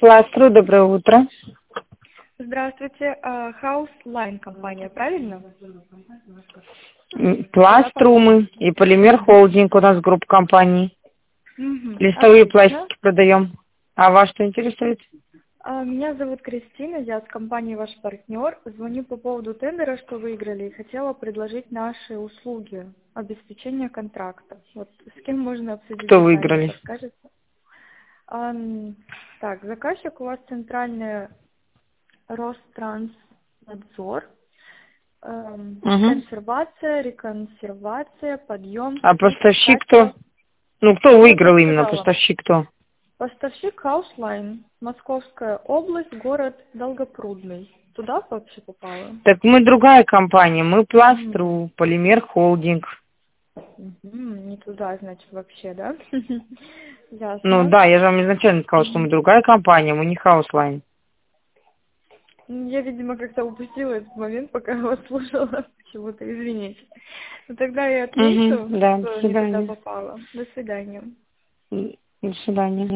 Пластру, доброе утро. Здравствуйте, Houseline компания, правильно? Пластру мы и Полимер Холдинг у нас группа компаний. Листовые Отлично. пластики продаем. А вас что интересует? Меня зовут Кристина, я с компании ваш партнер. Звоню по поводу тендера, что выиграли, и хотела предложить наши услуги обеспечения контракта. Вот с кем можно обсудить Кто детали, выиграли? подскажете? Так, заказчик у вас центральный Ространснадзор. Консервация, реконсервация, подъем, А спуск, поставщик качество. кто? Ну, кто Я уже выиграл именно? сказала. Поставщик кто? Поставщик Houseline, Московская область, город Долгопрудный. Туда вообще попало? Так мы другая компания. Мы Пластру, Полимер Холдинг. Не туда, значит, вообще, да? Ну Ясно. да, я же вам изначально сказала, что мы другая компания, мы не Хауслайн. Я, видимо, как-то упустила этот момент, пока вас слушала. Почему-то, извините. Ну тогда я отмечу, Да, до что не туда свидания. попала. До свидания. До свидания.